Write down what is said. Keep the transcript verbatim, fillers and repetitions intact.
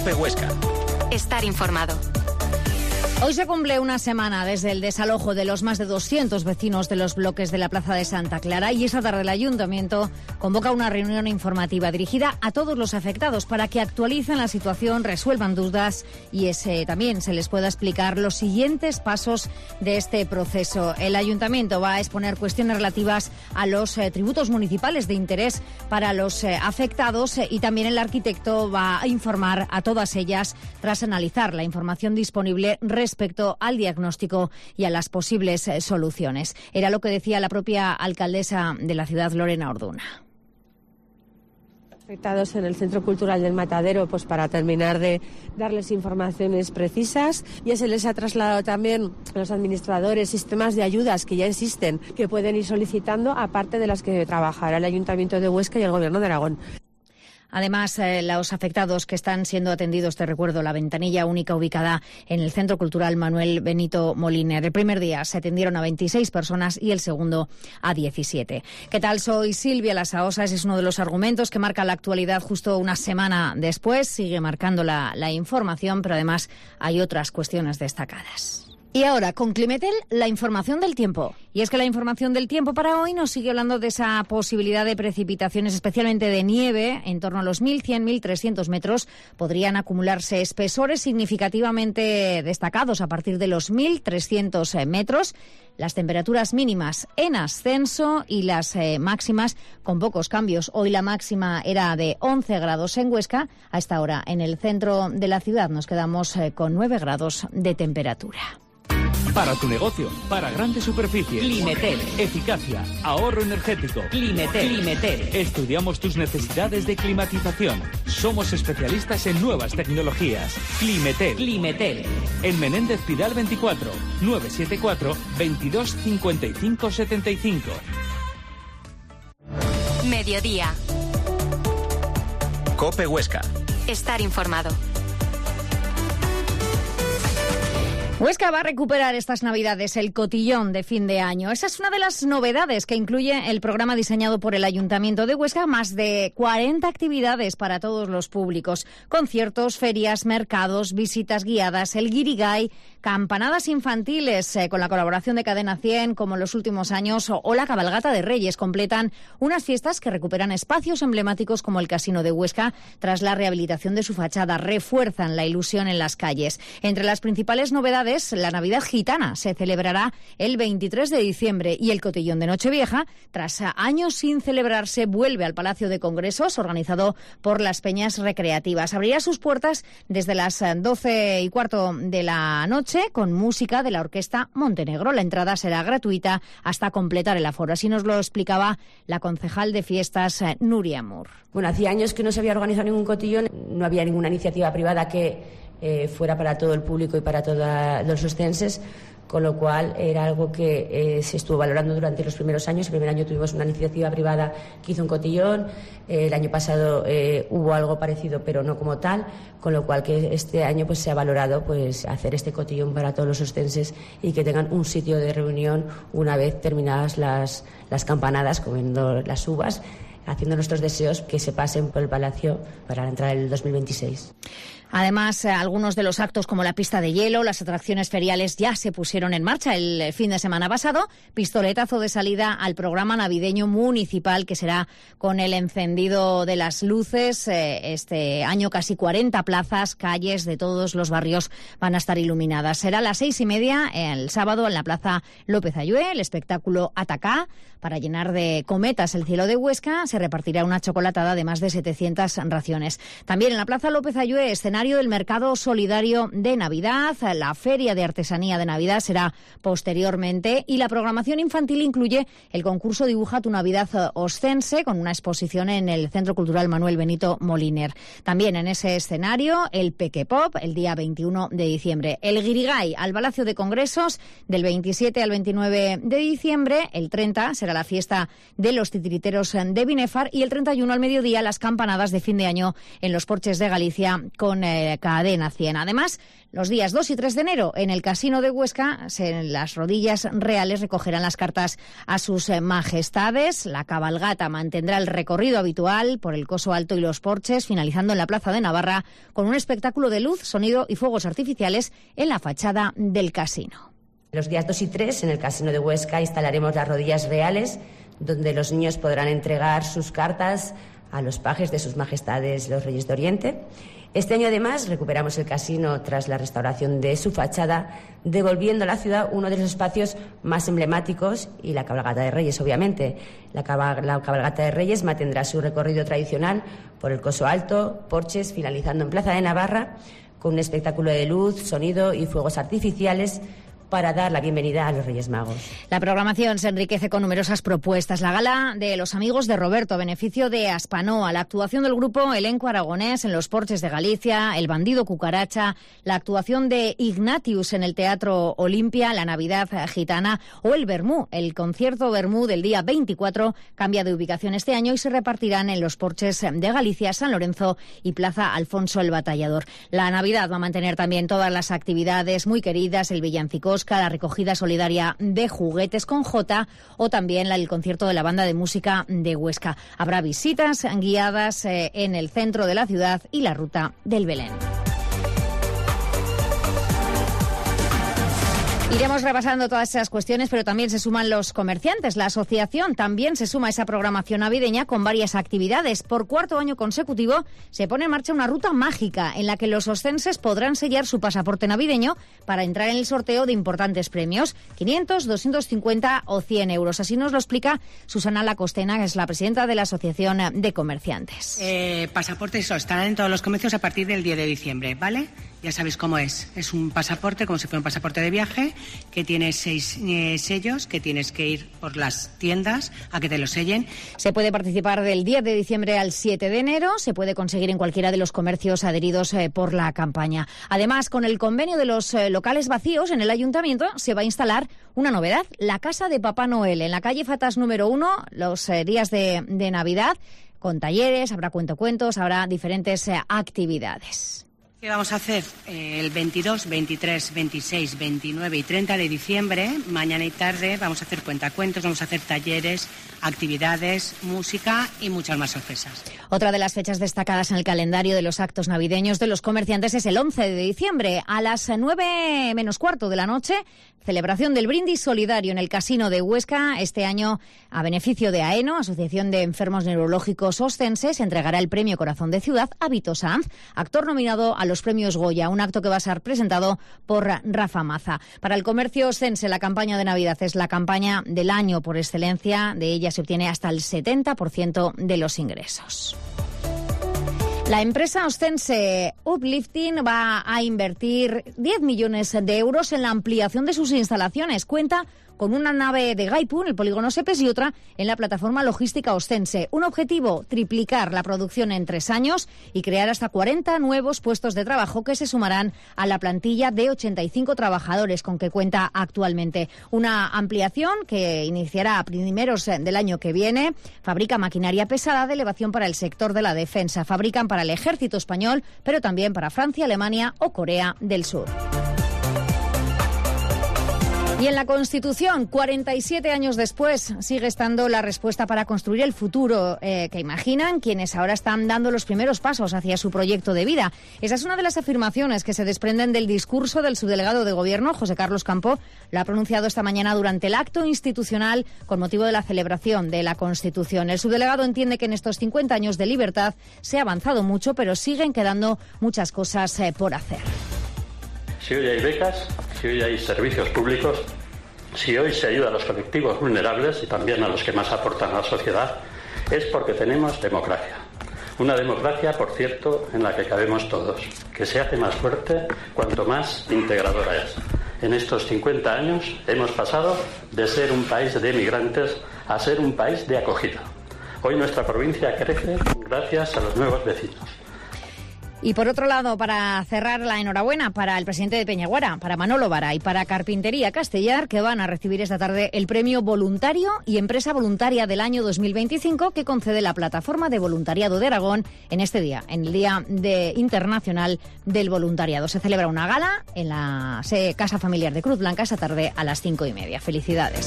COPE Huesca. Estar informado. Hoy se cumple una semana desde el desalojo de los más de doscientos vecinos de los bloques de la Plaza de Santa Clara, y esa tarde el Ayuntamiento convoca una reunión informativa dirigida a todos los afectados para que actualicen la situación, resuelvan dudas y ese, también se les pueda explicar los siguientes pasos de este proceso. El Ayuntamiento va a exponer cuestiones relativas a los eh, tributos municipales de interés para los eh, afectados eh, y también el arquitecto va a informar a todas ellas tras analizar la información disponible respecto al diagnóstico y a las posibles eh, soluciones. Era lo que decía la propia alcaldesa de la ciudad, Lorena Orduna. Afectados en el Centro Cultural del Matadero, pues para terminar de darles informaciones precisas. Ya se les ha trasladado también a los administradores sistemas de ayudas que ya existen, que pueden ir solicitando, aparte de las que trabajará el Ayuntamiento de Huesca y el Gobierno de Aragón. Además, eh, los afectados que están siendo atendidos, te recuerdo, la ventanilla única ubicada en el Centro Cultural Manuel Benito Moliner. El primer día se atendieron a veintiséis personas y el segundo a diecisiete. ¿Qué tal? Soy Silvia Lasaosa. Ese es uno de los argumentos que marca la actualidad justo una semana después. Sigue marcando la, la información, pero además hay otras cuestiones destacadas. Y ahora, con Climetel, la información del tiempo. Y es que la información del tiempo para hoy nos sigue hablando de esa posibilidad de precipitaciones, especialmente de nieve, en torno a los mil cien a mil trescientos metros. Podrían acumularse espesores significativamente destacados a partir de los mil trescientos metros. Las temperaturas mínimas en ascenso y las eh, máximas con pocos cambios. Hoy la máxima era de once grados en Huesca. A esta hora, en el centro de la ciudad, nos quedamos eh, con nueve grados de temperatura. Para tu negocio, para grandes superficies. Climetel. Eficacia, ahorro energético. Climetel. Climetel. Estudiamos tus necesidades de climatización. Somos especialistas en nuevas tecnologías. Climetel. Climetel. En Menéndez Pidal veinticuatro, nueve siete cuatro, veintidós cincuenta y cinco setenta y cinco. Mediodía. COPE Huesca. Estar informado. Huesca va a recuperar estas Navidades el cotillón de fin de año. Esa es una de las novedades que incluye el programa diseñado por el Ayuntamiento de Huesca. Más de cuarenta actividades para todos los públicos. Conciertos, ferias, mercados, visitas guiadas, el guirigay, campanadas infantiles eh, con la colaboración de Cadena cien, como en los últimos años, o, o la cabalgata de Reyes. Completan unas fiestas que recuperan espacios emblemáticos como el Casino de Huesca tras la rehabilitación de su fachada. Refuerzan la ilusión en las calles. Entre las principales novedades, la Navidad Gitana se celebrará el veintitrés de diciembre y el cotillón de Nochevieja, tras años sin celebrarse, vuelve al Palacio de Congresos, organizado por las Peñas Recreativas. Abrirá sus puertas desde las doce y cuarto de la noche con música de la Orquesta Montenegro. La entrada será gratuita hasta completar el aforo. Así nos lo explicaba la concejal de fiestas, Nuria Moore. Bueno, hacía años que no se había organizado ningún cotillón, no había ninguna iniciativa privada que Eh, fuera para todo el público y para todos los oscenses, con lo cual era algo que eh, se estuvo valorando durante los primeros años. El primer año tuvimos una iniciativa privada que hizo un cotillón, eh, el año pasado eh, hubo algo parecido pero no como tal, con lo cual que este año pues se ha valorado pues hacer este cotillón para todos los oscenses y que tengan un sitio de reunión una vez terminadas las, las campanadas, comiendo las uvas, haciendo nuestros deseos que se pasen por el Palacio para entrar el dos mil veintiséis. Además, eh, algunos de los actos como la pista de hielo, las atracciones feriales ya se pusieron en marcha el fin de semana pasado. Pistoletazo de salida al programa navideño municipal, que será con el encendido de las luces. Eh, este año casi cuarenta plazas, calles de todos los barrios van a estar iluminadas. Será a las seis y media el sábado en la Plaza López Ayué, el espectáculo Atacá. Para llenar de cometas el cielo de Huesca, se repartirá una chocolatada de más de setecientas raciones. También en la Plaza López Ayué, escenario del Mercado Solidario de Navidad. La Feria de Artesanía de Navidad será posteriormente y la programación infantil incluye el concurso Dibuja tu Navidad Oscense, con una exposición en el Centro Cultural Manuel Benito Moliner. También en ese escenario el Peque Pop el día veintiuno de diciembre. El Guirigay al Palacio de Congresos del veintisiete al veintinueve de diciembre. El treinta será la fiesta de los titiriteros de Binefar y el treinta y uno al mediodía las campanadas de fin de año en los porches de Galicia con eh, Cadena cien. Además, los días dos y tres de enero, en el Casino de Huesca, se, las rodillas reales recogerán las cartas a sus eh, majestades. La cabalgata mantendrá el recorrido habitual por el Coso Alto y los Porches, finalizando en la Plaza de Navarra con un espectáculo de luz, sonido y fuegos artificiales en la fachada del casino. Los días dos y tres, en el Casino de Huesca, instalaremos las rodillas reales, donde los niños podrán entregar sus cartas a los pajes de sus majestades los Reyes de Oriente. Este año, además, recuperamos el casino tras la restauración de su fachada, devolviendo a la ciudad uno de los espacios más emblemáticos y la cabalgata de Reyes, obviamente. La, cabal- la cabalgata de Reyes mantendrá su recorrido tradicional por el Coso Alto, Porches, finalizando en Plaza de Navarra, con un espectáculo de luz, sonido y fuegos artificiales para dar la bienvenida a los Reyes Magos. La programación se enriquece con numerosas propuestas. La gala de los amigos de Roberto, a beneficio de Aspanoa, la actuación del grupo Elenco Aragonés en los Porches de Galicia, El Bandido Cucaracha, la actuación de Ignatius en el Teatro Olimpia, la Navidad Gitana o el Bermú. El concierto Bermú del día veinticuatro cambia de ubicación este año y se repartirán en los Porches de Galicia, San Lorenzo y Plaza Alfonso el Batallador. La Navidad va a mantener también todas las actividades muy queridas, el villancico, la recogida solidaria de juguetes con J o también el concierto de la banda de música de Huesca. Habrá visitas guiadas eh, en el centro de la ciudad y la ruta del Belén. Iremos repasando todas esas cuestiones, pero también se suman los comerciantes. La asociación también se suma a esa programación navideña con varias actividades. Por cuarto año consecutivo se pone en marcha una ruta mágica en la que los oscenses podrán sellar su pasaporte navideño para entrar en el sorteo de importantes premios, quinientos, doscientos cincuenta o cien euros. Así nos lo explica Susana Lacostena, que es la presidenta de la Asociación de Comerciantes. Eh, pasaportes eso, estarán en todos los comercios a partir del diez de diciembre, ¿vale? Ya sabéis cómo es. Es un pasaporte, como si fuera un pasaporte de viaje, que tiene seis eh, sellos, que tienes que ir por las tiendas a que te lo sellen. Se puede participar del diez de diciembre al siete de enero. Se puede conseguir en cualquiera de los comercios adheridos eh, por la campaña. Además, con el convenio de los eh, locales vacíos en el ayuntamiento, se va a instalar una novedad, la Casa de Papá Noel, en la calle Fatas número uno, los eh, días de, de Navidad, con talleres, habrá cuentacuentos, habrá diferentes eh, actividades. ¿Qué vamos a hacer? Eh, el veintidós, veintitrés, veintiséis, veintinueve y treinta de diciembre, mañana y tarde, vamos a hacer cuentacuentos, vamos a hacer talleres, actividades, música y muchas más sorpresas. Otra de las fechas destacadas en el calendario de los actos navideños de los comerciantes es el once de diciembre. A las nueve menos cuarto de la noche, celebración del brindis solidario en el Casino de Huesca. Este año, a beneficio de AENO, Asociación de Enfermos Neurológicos Oscenses, entregará el premio Corazón de Ciudad a Vito Sanz, actor nominado a los premios Goya, un acto que va a ser presentado por Rafa Maza. Para el comercio oscense, la campaña de Navidad es la campaña del año por excelencia. De ella se obtiene hasta el setenta por ciento de los ingresos. La empresa ostense Uplifting va a invertir diez millones de euros en la ampliación de sus instalaciones. Cuenta con una nave de Gaipu en el polígono Sepes y otra en la plataforma logística ostense. Un objetivo, triplicar la producción en tres años y crear hasta cuarenta nuevos puestos de trabajo que se sumarán a la plantilla de ochenta y cinco trabajadores con que cuenta actualmente. Una ampliación que iniciará a primeros del año que viene. Fabrica maquinaria pesada de elevación para el sector de la defensa. Fabrican para el ejército español, pero también para Francia, Alemania o Corea del Sur. Y en la Constitución, cuarenta y siete años después, sigue estando la respuesta para construir el futuro eh, que imaginan quienes ahora están dando los primeros pasos hacia su proyecto de vida. Esa es una de las afirmaciones que se desprenden del discurso del subdelegado de Gobierno, José Carlos Campo. Lo ha pronunciado esta mañana durante el acto institucional con motivo de la celebración de la Constitución. El subdelegado entiende que en estos cincuenta años de libertad se ha avanzado mucho, pero siguen quedando muchas cosas eh, por hacer. Si hoy hay becas, si hoy hay servicios públicos, si hoy se ayuda a los colectivos vulnerables y también a los que más aportan a la sociedad, es porque tenemos democracia. Una democracia, por cierto, en la que cabemos todos, que se hace más fuerte cuanto más integradora es. En estos cincuenta años hemos pasado de ser un país de emigrantes a ser un país de acogida. Hoy nuestra provincia crece gracias a los nuevos vecinos. Y por otro lado, para cerrar, la enhorabuena para el presidente de Peñaguara, para Manolo Vara y para Carpintería Castellar, que van a recibir esta tarde el premio Voluntario y Empresa Voluntaria del año dos mil veinticinco que concede la Plataforma de Voluntariado de Aragón en este día, en el Día de Internacional del Voluntariado. Se celebra una gala en la Casa Familiar de Cruz Blanca esta tarde a las cinco y media. Felicidades.